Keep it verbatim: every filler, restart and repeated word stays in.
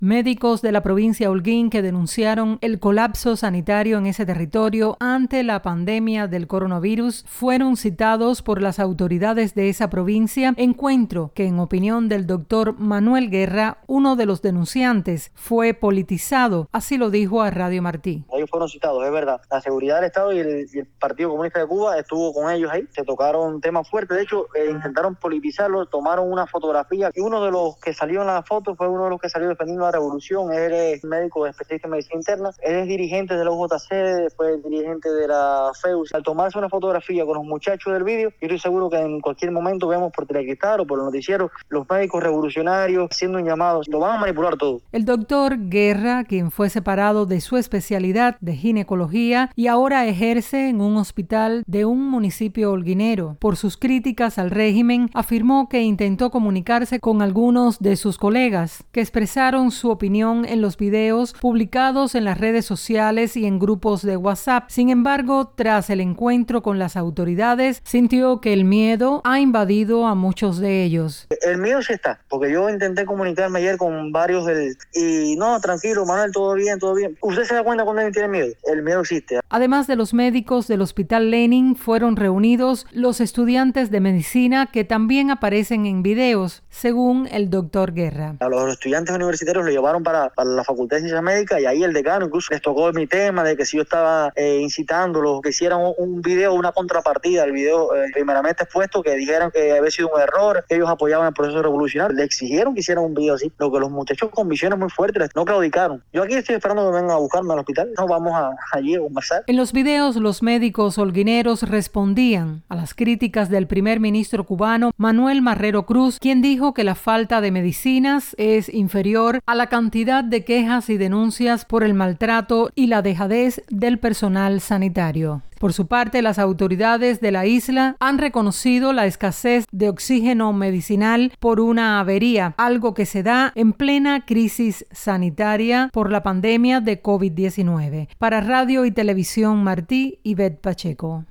Médicos de la provincia Holguín que denunciaron el colapso sanitario en ese territorio ante la pandemia del coronavirus fueron citados por las autoridades de esa provincia, encuentro que en opinión del doctor Manuel Guerra, uno de los denunciantes, fue politizado, así lo dijo a Radio Martí. Ellos fueron citados, es verdad. La seguridad del Estado y el, y el Partido Comunista de Cuba estuvo con ellos ahí, se tocaron temas fuertes, de hecho eh, intentaron politizarlo, tomaron una fotografía y uno de los que salió en la foto fue uno de los que salió defendiendo la revolución. Él es médico especialista en medicina interna, él es dirigente de la U J C, fue dirigente de la F E U. Al tomarse una fotografía con los muchachos del vídeo, yo estoy seguro que en cualquier momento vemos por Telecristal o por los noticieros los médicos revolucionarios haciendo un llamado, lo van a manipular todo. El doctor Guerra, quien fue separado de su especialidad de ginecología y ahora ejerce en un hospital de un municipio holguinero, por sus críticas al régimen, afirmó que intentó comunicarse con algunos de sus colegas que expresaron su opinión en los videos publicados en las redes sociales y en grupos de WhatsApp. Sin embargo, tras el encuentro con las autoridades, sintió que el miedo ha invadido a muchos de ellos. El miedo sí está, porque yo intenté comunicarme ayer con varios del... y no, tranquilo, Manuel, todo bien, todo bien. ¿Usted se da cuenta cuando alguien tiene miedo? El miedo existe. Además de los médicos del Hospital Lenin, fueron reunidos los estudiantes de medicina que también aparecen en videos, según el doctor Guerra. A los estudiantes universitarios lo llevaron para, para la Facultad de Ciencias Médicas y ahí el decano incluso les tocó mi tema de que si yo estaba eh, incitándolos, que hicieran un, un video, una contrapartida al video eh, primeramente expuesto, que dijeran que había sido un error, que ellos apoyaban el proceso revolucionario. Le exigieron que hicieran un video así, lo que los muchachos con visiones muy fuertes no claudicaron. Yo aquí estoy esperando que vengan a buscarme al hospital, no vamos a, allí a conversar. En los videos, los médicos holguineros respondían a las críticas del primer ministro cubano Manuel Marrero Cruz, quien dijo que la falta de medicinas es inferior a la cantidad de quejas y denuncias por el maltrato y la dejadez del personal sanitario. Por su parte, las autoridades de la isla han reconocido la escasez de oxígeno medicinal por una avería, algo que se da en plena crisis sanitaria por la pandemia de COVID diecinueve. Para Radio y Televisión Martí, Ivette Pacheco.